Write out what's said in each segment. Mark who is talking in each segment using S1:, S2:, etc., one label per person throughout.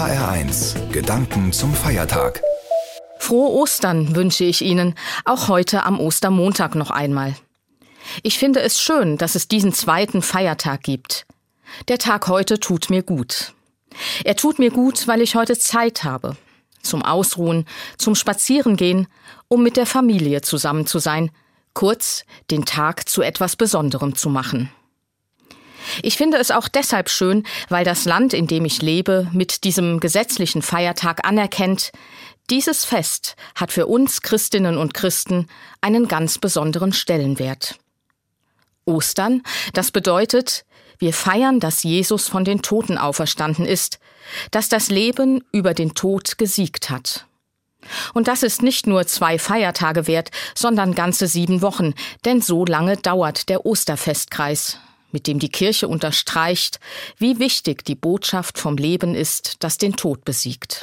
S1: HR1 Gedanken zum Feiertag.
S2: Frohe Ostern wünsche ich Ihnen, auch heute am Ostermontag noch einmal. Ich finde es schön, dass es diesen zweiten Feiertag gibt. Der Tag heute tut mir gut. Er tut mir gut, weil ich heute Zeit habe. Zum Ausruhen, zum Spazierengehen, um mit der Familie zusammen zu sein. Kurz, den Tag zu etwas Besonderem zu machen. Ich finde es auch deshalb schön, weil das Land, in dem ich lebe, mit diesem gesetzlichen Feiertag anerkennt, dieses Fest hat für uns Christinnen und Christen einen ganz besonderen Stellenwert. Ostern, das bedeutet, wir feiern, dass Jesus von den Toten auferstanden ist, dass das Leben über den Tod gesiegt hat. Und das ist nicht nur 2 Feiertage wert, sondern ganze 7 Wochen, denn so lange dauert der Osterfestkreis, mit dem die Kirche unterstreicht, wie wichtig die Botschaft vom Leben ist, das den Tod besiegt.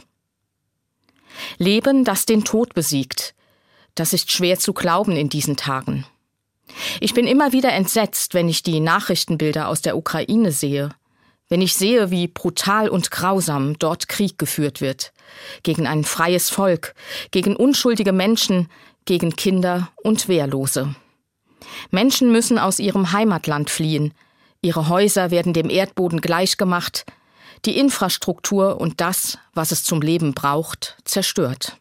S2: Leben, das den Tod besiegt, das ist schwer zu glauben in diesen Tagen. Ich bin immer wieder entsetzt, wenn ich die Nachrichtenbilder aus der Ukraine sehe, wenn ich sehe, wie brutal und grausam dort Krieg geführt wird, gegen ein freies Volk, gegen unschuldige Menschen, gegen Kinder und Wehrlose. Menschen müssen aus ihrem Heimatland fliehen, ihre Häuser werden dem Erdboden gleichgemacht, die Infrastruktur und das, was es zum Leben braucht, zerstört.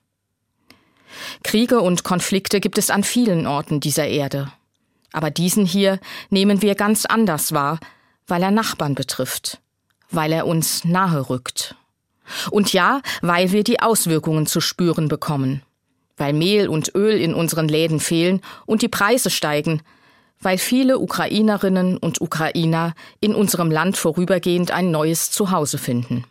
S2: Kriege und Konflikte gibt es an vielen Orten dieser Erde. Aber diesen hier nehmen wir ganz anders wahr, weil er Nachbarn betrifft, weil er uns nahe rückt. Und ja, weil wir die Auswirkungen zu spüren bekommen. Weil Mehl und Öl in unseren Läden fehlen und die Preise steigen, weil viele Ukrainerinnen und Ukrainer in unserem Land vorübergehend ein neues Zuhause finden.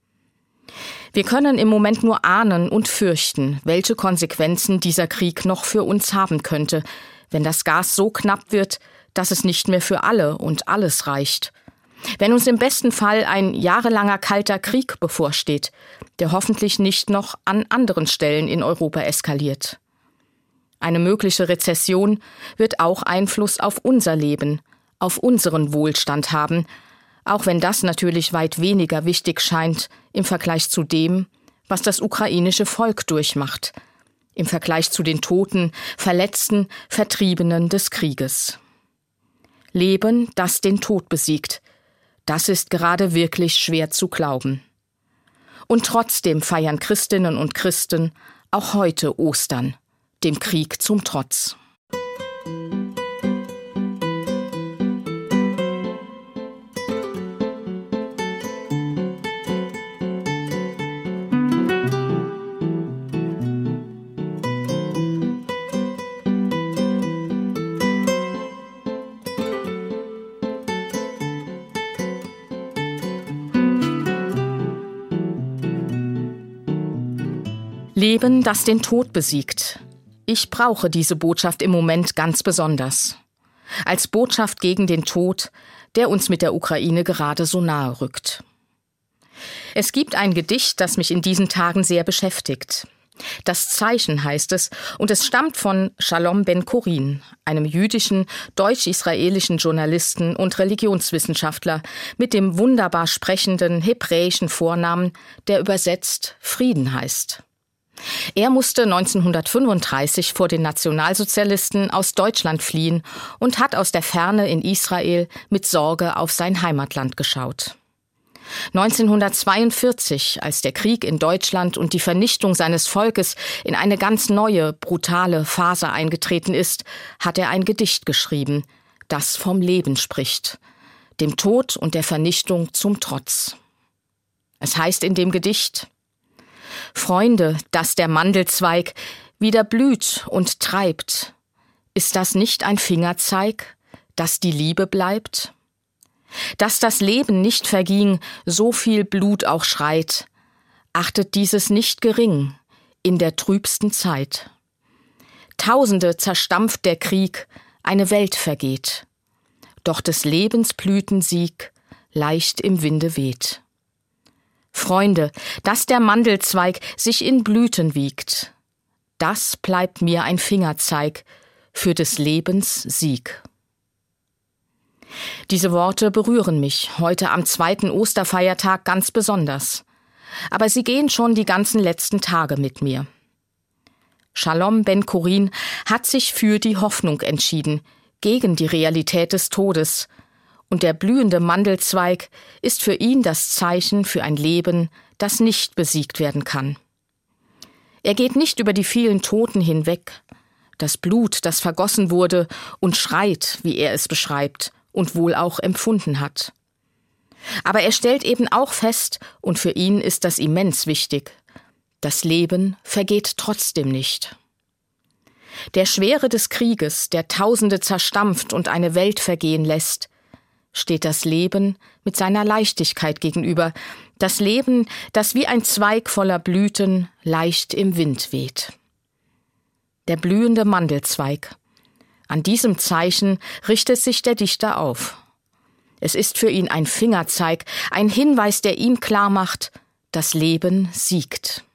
S2: Wir können im Moment nur ahnen und fürchten, welche Konsequenzen dieser Krieg noch für uns haben könnte, wenn das Gas so knapp wird, dass es nicht mehr für alle und alles reicht. Wenn uns im besten Fall ein jahrelanger kalter Krieg bevorsteht, der hoffentlich nicht noch an anderen Stellen in Europa eskaliert. Eine mögliche Rezession wird auch Einfluss auf unser Leben, auf unseren Wohlstand haben, auch wenn das natürlich weit weniger wichtig scheint im Vergleich zu dem, was das ukrainische Volk durchmacht, im Vergleich zu den Toten, Verletzten, Vertriebenen des Krieges. Leben, das den Tod besiegt, das ist gerade wirklich schwer zu glauben. Und trotzdem feiern Christinnen und Christen auch heute Ostern, dem Krieg zum Trotz. Leben, das den Tod besiegt. Ich brauche diese Botschaft im Moment ganz besonders. Als Botschaft gegen den Tod, der uns mit der Ukraine gerade so nahe rückt. Es gibt ein Gedicht, das mich in diesen Tagen sehr beschäftigt. Das Zeichen heißt es, und es stammt von Shalom Ben-Chorin, einem jüdischen, deutsch-israelischen Journalisten und Religionswissenschaftler mit dem wunderbar sprechenden hebräischen Vornamen, der übersetzt Frieden heißt. Er musste 1935 vor den Nationalsozialisten aus Deutschland fliehen und hat aus der Ferne in Israel mit Sorge auf sein Heimatland geschaut. 1942, als der Krieg in Deutschland und die Vernichtung seines Volkes in eine ganz neue, brutale Phase eingetreten ist, hat er ein Gedicht geschrieben, das vom Leben spricht, dem Tod und der Vernichtung zum Trotz. Es heißt in dem Gedicht: Freunde, dass der Mandelzweig wieder blüht und treibt, ist das nicht ein Fingerzeig, dass die Liebe bleibt? Dass das Leben nicht verging, so viel Blut auch schreit, achtet dieses nicht gering in der trübsten Zeit. Tausende zerstampft der Krieg, eine Welt vergeht, doch des Lebens Blütensieg leicht im Winde weht. Freunde, dass der Mandelzweig sich in Blüten wiegt, das bleibt mir ein Fingerzeig für des Lebens Sieg. Diese Worte berühren mich heute am 2. Osterfeiertag ganz besonders. aber sie gehen schon die ganzen letzten Tage mit mir. Shalom Ben-Chorin hat sich für die Hoffnung entschieden, gegen die Realität des Todes. Und der blühende Mandelzweig ist für ihn das Zeichen für ein Leben, das nicht besiegt werden kann. Er geht nicht über die vielen Toten hinweg, das Blut, das vergossen wurde und schreit, wie er es beschreibt und wohl auch empfunden hat. Aber er stellt eben auch fest, und für ihn ist das immens wichtig, das Leben vergeht trotzdem nicht. Der Schwere des Krieges, der Tausende zerstampft und eine Welt vergehen lässt, steht das Leben mit seiner Leichtigkeit gegenüber, das Leben, das wie ein Zweig voller Blüten leicht im Wind weht. Der blühende Mandelzweig. An diesem Zeichen richtet sich der Dichter auf. Es ist für ihn ein Fingerzeig, ein Hinweis, der ihm klarmacht, das Leben siegt.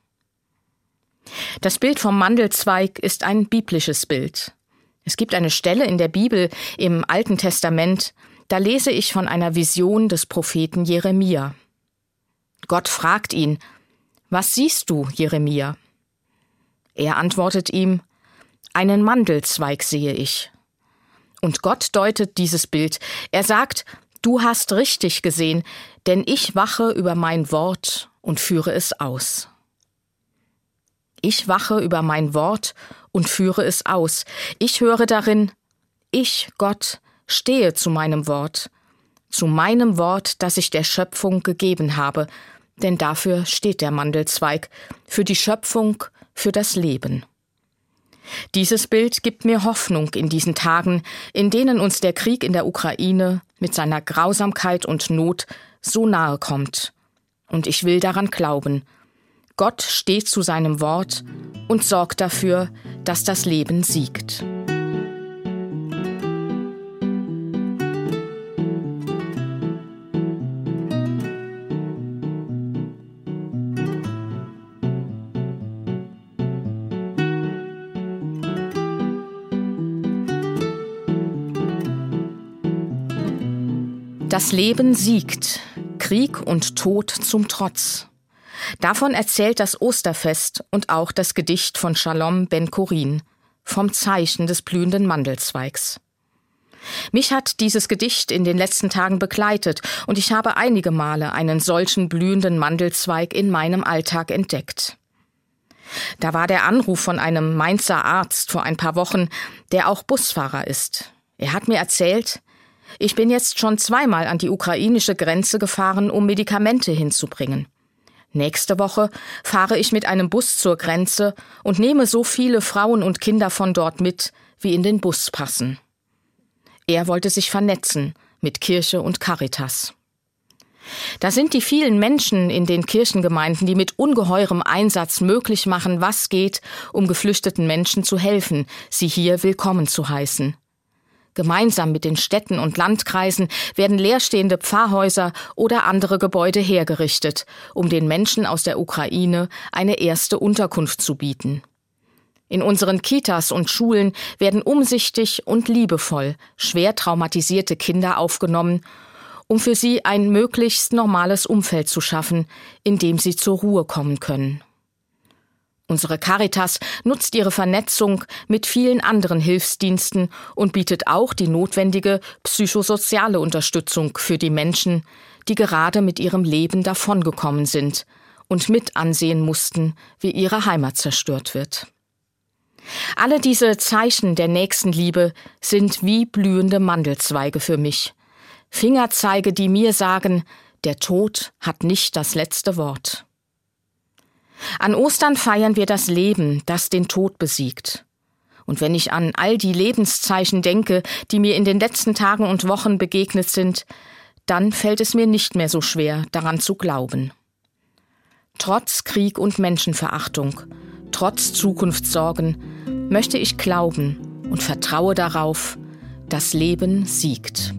S2: Das Bild vom Mandelzweig ist ein biblisches Bild. Es gibt eine Stelle in der Bibel im Alten Testament, da lese ich von einer Vision des Propheten Jeremia. Gott fragt ihn: Was siehst du, Jeremia? Er antwortet ihm: Einen Mandelzweig sehe ich. Und Gott deutet dieses Bild. Er sagt: Du hast richtig gesehen, denn ich wache über mein Wort und führe es aus. Ich wache über mein Wort und führe es aus. Ich höre darin: Ich, Gott, stehe zu meinem Wort, das ich der Schöpfung gegeben habe, denn dafür steht der Mandelzweig, für die Schöpfung, für das Leben. Dieses Bild gibt mir Hoffnung in diesen Tagen, in denen uns der Krieg in der Ukraine mit seiner Grausamkeit und Not so nahe kommt. Und ich will daran glauben: Gott steht zu seinem Wort und sorgt dafür, dass das Leben siegt. Das Leben siegt, Krieg und Tod zum Trotz. Davon erzählt das Osterfest und auch das Gedicht von Shalom Ben-Chorin, vom Zeichen des blühenden Mandelzweigs. Mich hat dieses Gedicht in den letzten Tagen begleitet und ich habe einige Male einen solchen blühenden Mandelzweig in meinem Alltag entdeckt. Da war der Anruf von einem Mainzer Arzt vor ein paar Wochen, der auch Busfahrer ist. Er hat mir erzählt: Ich bin jetzt schon 2-mal an die ukrainische Grenze gefahren, um Medikamente hinzubringen. Nächste Woche fahre ich mit einem Bus zur Grenze und nehme so viele Frauen und Kinder von dort mit, wie in den Bus passen. Er wollte sich vernetzen mit Kirche und Caritas. Da sind die vielen Menschen in den Kirchengemeinden, die mit ungeheurem Einsatz möglich machen, was geht, um geflüchteten Menschen zu helfen, sie hier willkommen zu heißen. Gemeinsam mit den Städten und Landkreisen werden leerstehende Pfarrhäuser oder andere Gebäude hergerichtet, um den Menschen aus der Ukraine eine erste Unterkunft zu bieten. In unseren Kitas und Schulen werden umsichtig und liebevoll schwer traumatisierte Kinder aufgenommen, um für sie ein möglichst normales Umfeld zu schaffen, in dem sie zur Ruhe kommen können. Unsere Caritas nutzt ihre Vernetzung mit vielen anderen Hilfsdiensten und bietet auch die notwendige psychosoziale Unterstützung für die Menschen, die gerade mit ihrem Leben davongekommen sind und mit ansehen mussten, wie ihre Heimat zerstört wird. Alle diese Zeichen der Nächstenliebe sind wie blühende Mandelzweige für mich. Fingerzeige, die mir sagen, der Tod hat nicht das letzte Wort. An Ostern feiern wir das Leben, das den Tod besiegt. Und wenn ich an all die Lebenszeichen denke, die mir in den letzten Tagen und Wochen begegnet sind, dann fällt es mir nicht mehr so schwer, daran zu glauben. Trotz Krieg und Menschenverachtung, trotz Zukunftssorgen, möchte ich glauben und vertraue darauf, das Leben siegt.